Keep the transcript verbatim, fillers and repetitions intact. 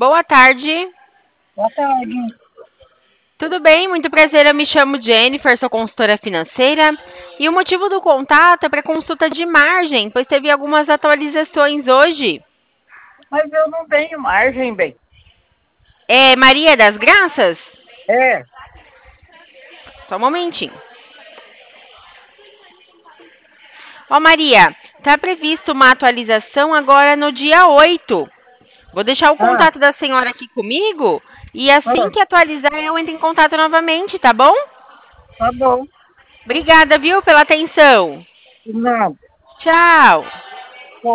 Boa tarde. Boa tarde. Tudo bem? Muito prazer. Eu me chamo Jennifer, sou consultora financeira. E o motivo do contato é para consulta de margem, pois teve algumas atualizações hoje. Mas eu não tenho margem, bem. É Maria das Graças? É, Só um momentinho. Ó, Maria, tá previsto uma atualização agora no dia oito. Vou deixar o ah, contato da senhora aqui comigo e assim ah, que atualizar eu entro em contato novamente, tá bom? tá bom. Obrigada, viu, pela atenção. Não. Tchau.